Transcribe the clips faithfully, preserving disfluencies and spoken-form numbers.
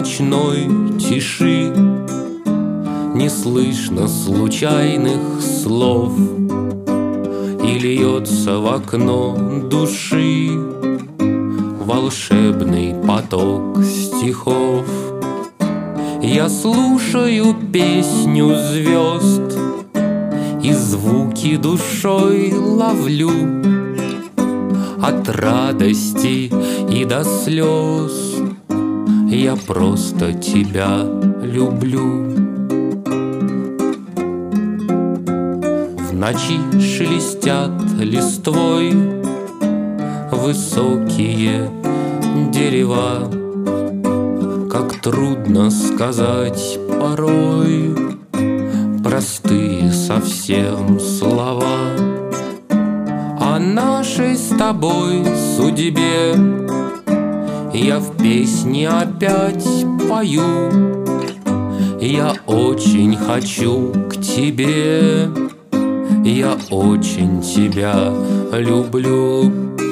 ночной тиши не слышно случайных слов, и льется в окно души волшебный поток стихов. Я слушаю песню звезд и звуки душой ловлю, от радости и до слез я просто тебя люблю. В ночи шелестят листвой высокие дерева, как трудно сказать порой простые совсем слова о нашей с тобой судьбе. Я в песне опять пою, я очень хочу к тебе, я очень тебя люблю.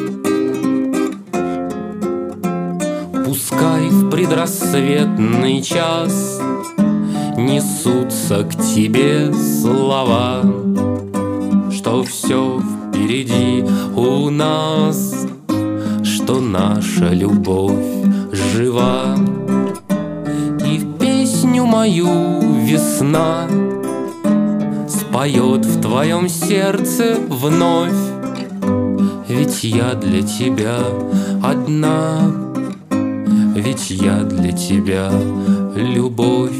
Пускай в предрассветный час несутся к тебе слова, что все впереди у нас, что наша любовь жива. И в песню мою весна споет в твоем сердце вновь, ведь я для тебя одна, ведь я для тебя любовь.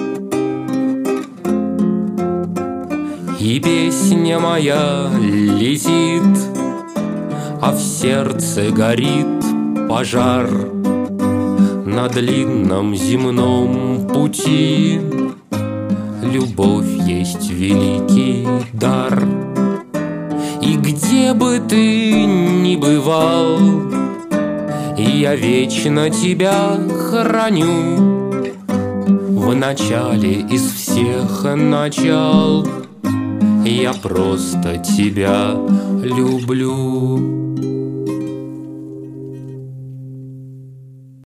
И песня моя летит, а в сердце горит пожар. На длинном земном пути любовь есть великий дар. И где бы ты ни бывал, я вечно тебя храню. В начале из всех начал я просто тебя люблю.